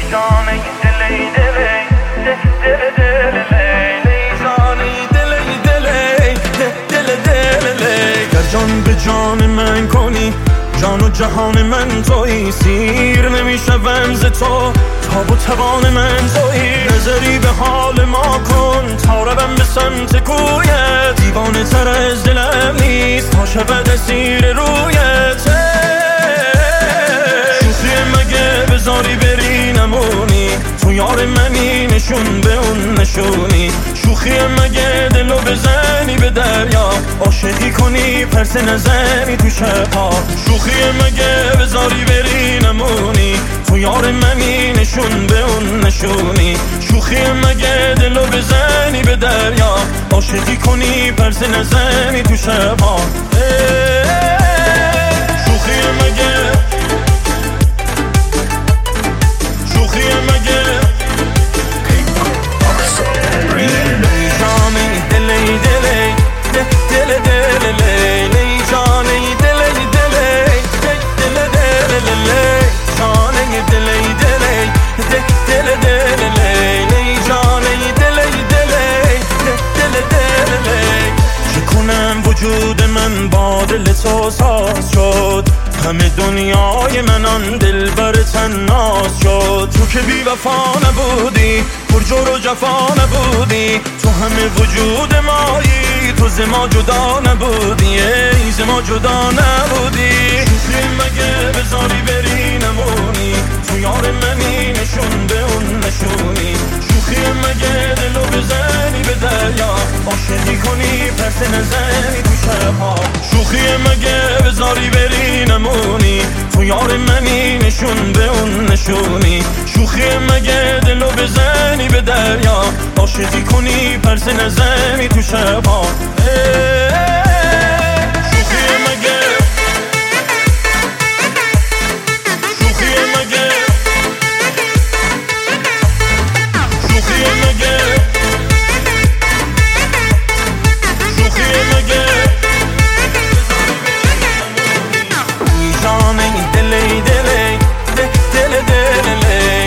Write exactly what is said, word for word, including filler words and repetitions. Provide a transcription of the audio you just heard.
جانه دلی دلی دل دل لی جانه دلی دلی دل دل لی گر جان به جان من کنی جان و جهان من تویی سیر نمیشوم ز تو تاب و توان من تویی نظری به حال ما کن تا روم به سمت کویت دیوانه تر از دلم نیست تا شود اسیر رویت شوخی مگه بذاری بری نمونی تو یار منی نشون به اون نشونی شوخی مگه دلو بزنی به دریا عاشقی کنی پرس نزنی تو شبها شوخی مگه بذاری بری نمونی تو یار منی نشون به اون نشونی شوخی مگه دلو بزنی به دریا عاشقی کنی پرس نزنی تو شبها شوخی مگه شوخی مگه جانی دلی دلی دل دل لی جانی دلی دلی دل دل لی جانی دلی دلی دل دل لی جانی دلی دلی دل دل لی چه کنم وجود من با دل تو ساز شد همه دنیای من آن دل بر تناز شد تو که بی وفا نبودی پر جور و جفا نبودی تو همه وجود مایی تو ز ما جدا نبودی ای ز ما جدا نبودی شوخی مگه بذاری بری نمونی تو یار منی نشون به اون نشونی شوخی مگه دلو بزنی به دریا عاشقی کنی پرس نزنی تو شبها شوخی مگه بذاری بری نمونی تو یار منی نشون به اون نشونی شوخی مگه دلو بزنی به دریا عاشقی کنی پرس نزنی تو شبها شوخی مگه شوخی مگه شوخی مگه شوخی مگه جانه دلی دلی دل دل لی